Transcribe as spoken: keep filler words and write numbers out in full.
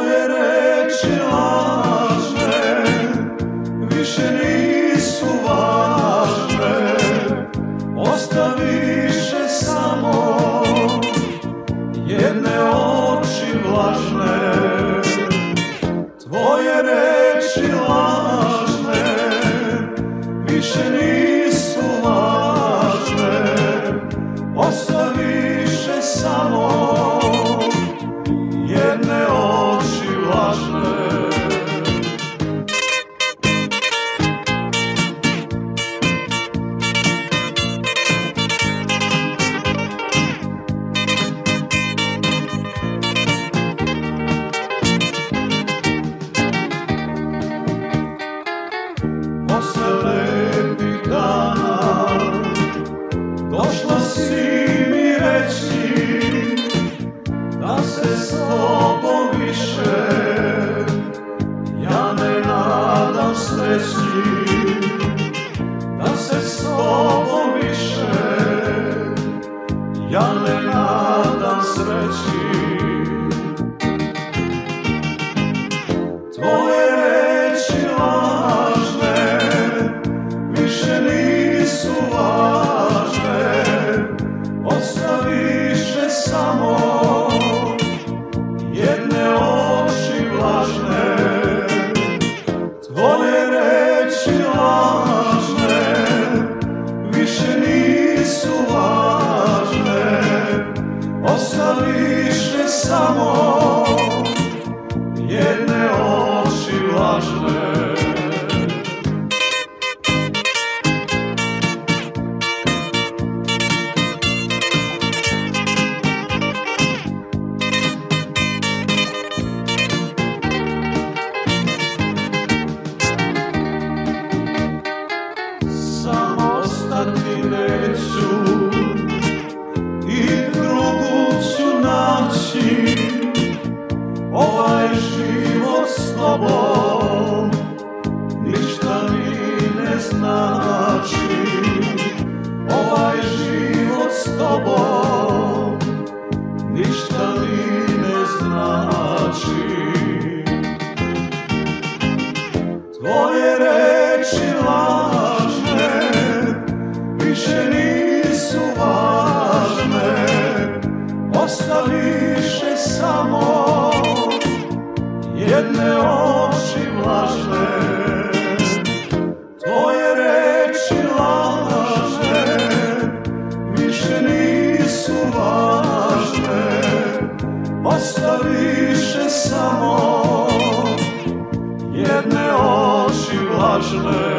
Tvoje reči lažne više nisu važne, ostaviše samo jedne oči vlažne. Tvoje reči lažne više nisu važne, ostaviše samo jedne oči vlažne. Posle lepih dana došla si mi reći da se s tobom više ja ne nadam sreći, da se s tobom više ja ne nadam sreći. Tvoje reči lažne više nisu važne, ostaviše samo jedne oči vlažne. Tvoje reči lažne više nisu važne, ostaviše samo jedne oči vlažne. Samo ostati neću i drugu ću naći, ovaj život s tobom ništa mi ne znači. Ovaj život s tobom ništa mi ne znači. Tvoje reči lažne više nisu važne, ostaviše samo jedne oči vlažne. Tvoje reči lažne više nisu važne, ostaviše samo jedne oči vlažne.